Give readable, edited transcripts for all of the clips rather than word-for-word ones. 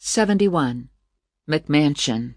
71. McMansion.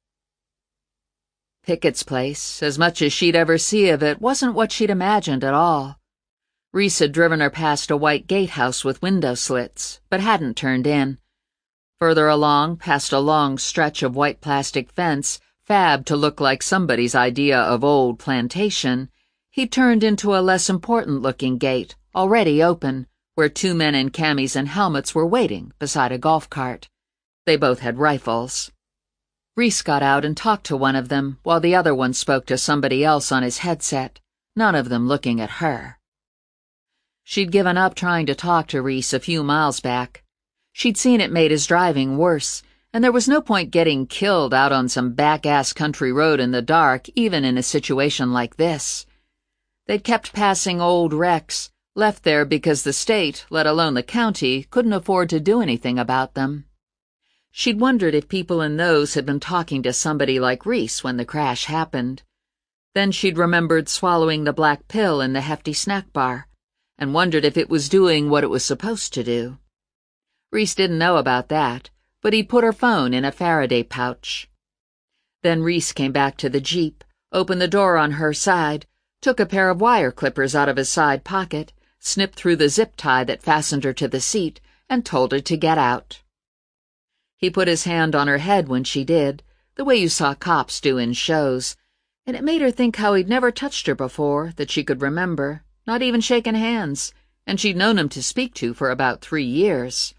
Pickett's place, as much as she'd ever see of it, wasn't what she'd imagined at all. Reese had driven her past a white gatehouse with window slits, but hadn't turned in. Further along, past a long stretch of white plastic fence, fabbed to look like somebody's idea of old plantation, he turned into a less important-looking gate, already open, where two men in camis and helmets were waiting beside a golf cart. They both had rifles. Reese got out and talked to one of them, while the other one spoke to somebody else on his headset, none of them looking at her. She'd given up trying to talk to Reese a few miles back. She'd seen it made his driving worse, and there was no point getting killed out on some back-ass country road in the dark, even in a situation like this. They'd kept passing old wrecks, left there because the state, let alone the county, couldn't afford to do anything about them. She'd wondered if people in those had been talking to somebody like Reese when the crash happened. Then she'd remembered swallowing the black pill in the hefty snack bar, and wondered if it was doing what it was supposed to do. Reese didn't know about that, but he'd put her phone in a Faraday pouch. Then Reese came back to the Jeep, opened the door on her side, took a pair of wire clippers out of his side pocket, snipped through the zip tie that fastened her to the seat, and told her to get out. He put his hand on her head when she did, the way you saw cops do in shows, and it made her think how he'd never touched her before, that she could remember, not even shaken hands, and she'd known him to speak to for about 3 years.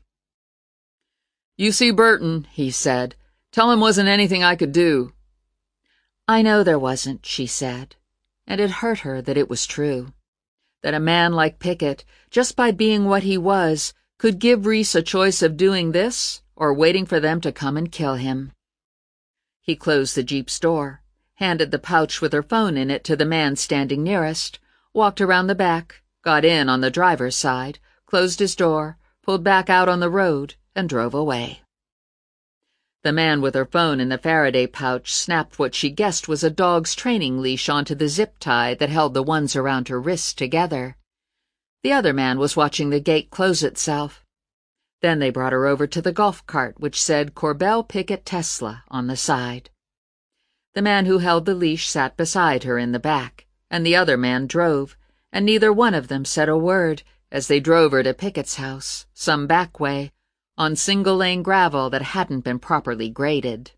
"You see Burton," he said. "Tell him wasn't anything I could do." "I know there wasn't," she said, and it hurt her that it was true. That a man like Pickett, just by being what he was, could give Reese a choice of doing this or waiting for them to come and kill him. He closed the Jeep's door, handed the pouch with her phone in it to the man standing nearest, walked around the back, got in on the driver's side, closed his door, pulled back out on the road, and drove away. The man with her phone in the Faraday pouch snapped what she guessed was a dog's training leash onto the zip tie that held the ones around her wrists together. The other man was watching the gate close itself. Then they brought her over to the golf cart, which said Corbell Pickett Tesla on the side. The man who held the leash sat beside her in the back, and the other man drove, and neither one of them said a word as they drove her to Pickett's house, some back way, on single-lane gravel that hadn't been properly graded.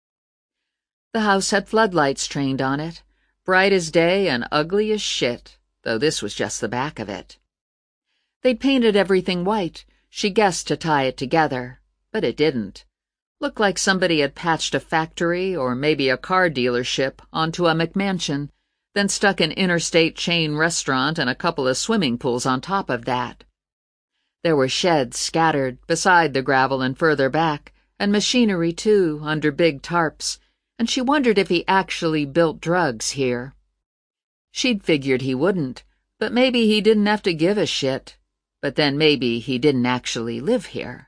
The house had floodlights trained on it, bright as day and ugly as shit, though this was just the back of it. They'd painted everything white, she guessed to tie it together, but it didn't. Looked like somebody had patched a factory or maybe a car dealership onto a McMansion, then stuck an interstate chain restaurant and a couple of swimming pools on top of that. There were sheds scattered beside the gravel and further back, and machinery, too, under big tarps, and she wondered if he actually built drugs here. She'd figured he wouldn't, but maybe he didn't have to give a shit. But then maybe he didn't actually live here.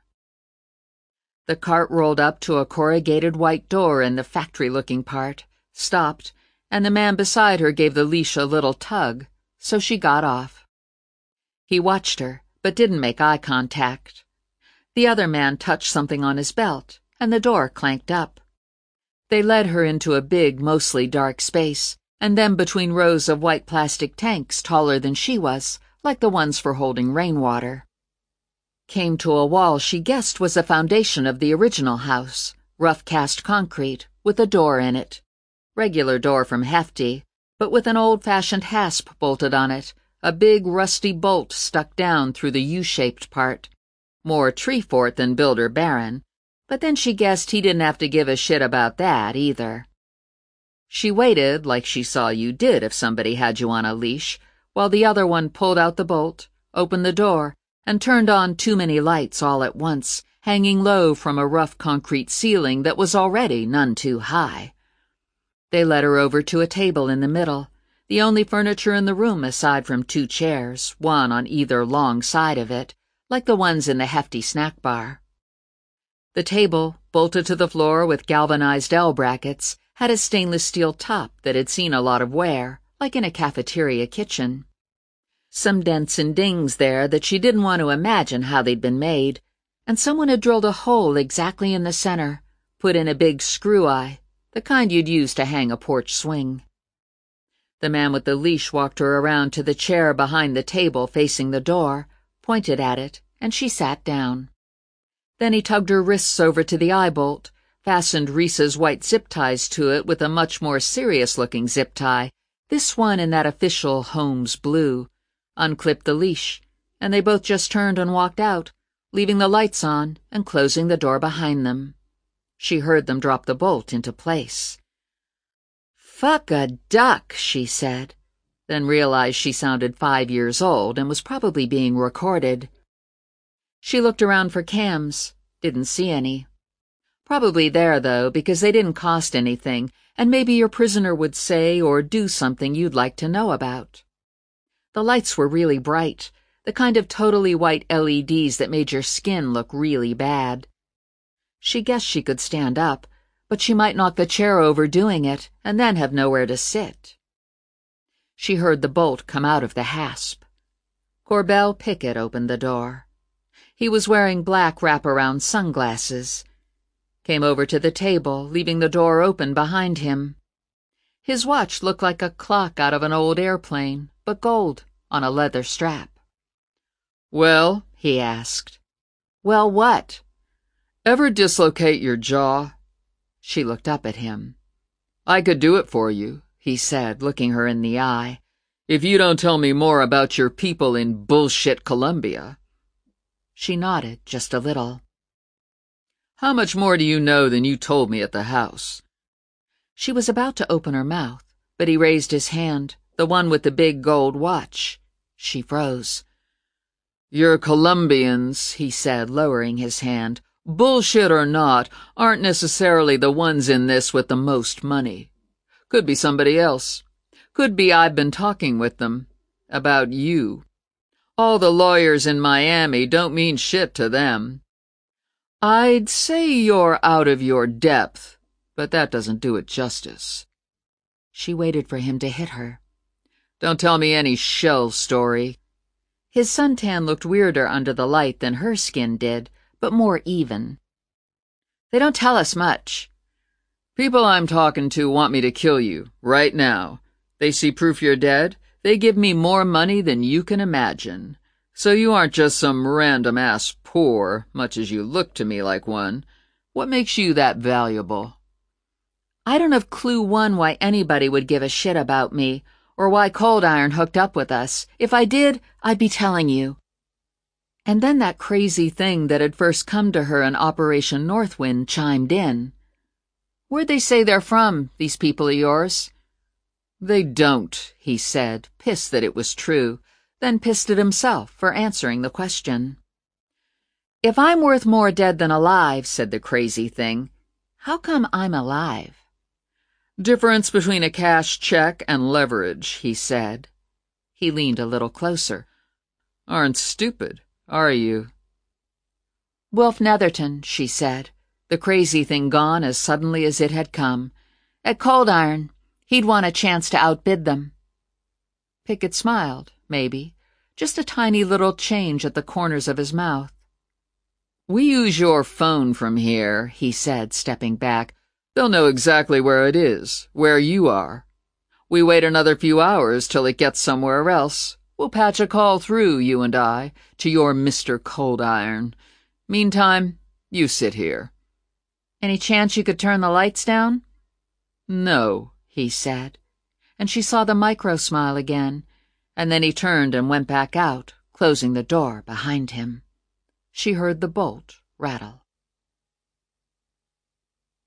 The cart rolled up to a corrugated white door in the factory-looking part, stopped, and the man beside her gave the leash a little tug, so she got off. He watched her, but didn't make eye contact. The other man touched something on his belt, and the door clanked up. They led her into a big, mostly dark space, and then between rows of white plastic tanks taller than she was, like the ones for holding rainwater. Came to a wall she guessed was the foundation of the original house, rough cast concrete, with a door in it. Regular door from Hefty, but with an old-fashioned hasp bolted on it, a big rusty bolt stuck down through the U-shaped part. More tree fort than builder Barron, but then she guessed he didn't have to give a shit about that either. She waited like she saw you did if somebody had you on a leash, while the other one pulled out the bolt, opened the door, and turned on too many lights all at once, hanging low from a rough concrete ceiling that was already none too high. They led her over to a table in the middle, the only furniture in the room aside from 2 chairs, one on either long side of it, like the ones in the Hefty snack bar. The table, bolted to the floor with galvanized L-brackets, had a stainless steel top that had seen a lot of wear, like in a cafeteria kitchen. Some dents and dings there that she didn't want to imagine how they'd been made, and someone had drilled a hole exactly in the center, put in a big screw-eye, the kind you'd use to hang a porch swing. The man with the leash walked her around to the chair behind the table facing the door, pointed at it, and she sat down. Then he tugged her wrists over to the eye-bolt, fastened Risa's white zip ties to it with a much more serious-looking zip tie, this one in that official Holmes blue, unclipped the leash, and they both just turned and walked out, leaving the lights on and closing the door behind them. She heard them drop the bolt into place. "Fuck a duck," she said, then realized she sounded 5 years old and was probably being recorded. She looked around for cams, didn't see any. Probably there, though, because they didn't cost anything, and maybe your prisoner would say or do something you'd like to know about. The lights were really bright, the kind of totally white LEDs that made your skin look really bad. She guessed she could stand up, but she might knock the chair over doing it and then have nowhere to sit. She heard the bolt come out of the hasp. Corbell Pickett opened the door. He was wearing black wraparound sunglasses. Came over to the table, leaving the door open behind him. His watch looked like a clock out of an old airplane, but gold, on a leather strap. "Well?" he asked. "Well, what?" "Ever dislocate your jaw?" She looked up at him. "I could do it for you," he said, looking her in the eye, "if you don't tell me more about your people in bullshit Colombia." She nodded just a little. "How much more do you know than you told me at the house?" She was about to open her mouth, but he raised his hand, the one with the big gold watch. She froze. "Your Colombians," he said, lowering his hand, "bullshit or not, aren't necessarily the ones in this with the most money. Could be somebody else. Could be I've been talking with them. About you. All the lawyers in Miami don't mean shit to them. I'd say you're out of your depth, but that doesn't do it justice." She waited for him to hit her. "Don't tell me any shell story." His suntan looked weirder under the light than her skin did, but more even. "They don't tell us much." "People I'm talking to want me to kill you, right now. They see proof you're dead. They give me more money than you can imagine. So you aren't just some random-ass poor, much as you look to me like one. What makes you that valuable?" "I don't have clue one why anybody would give a shit about me, or why Cold Iron hooked up with us. If I did, I'd be telling you." And then that crazy thing that had first come to her in Operation Northwind chimed in. "Where'd they say they're from, these people of yours?" "They don't," he said, pissed that it was true, then pissed at himself for answering the question. "If I'm worth more dead than alive," said the crazy thing, "how come I'm alive?" "Difference between a cash check and leverage," he said. He leaned a little closer. "Aren't stupid, are you?" "Wilf Netherton," she said, the crazy thing gone as suddenly as it had come. "At Cold Iron, he'd want a chance to outbid them." Pickett smiled, maybe, just a tiny little change at the corners of his mouth. "We use your phone from here," he said, stepping back. "They'll know exactly where it is, where you are. We wait another few hours till it gets somewhere else. We'll patch a call through, you and I, to your Mr. Cold Iron. Meantime, you sit here." "Any chance you could turn the lights down?" "No," he said, and she saw the micro-smile again, and then he turned and went back out, closing the door behind him. She heard the bolt rattle.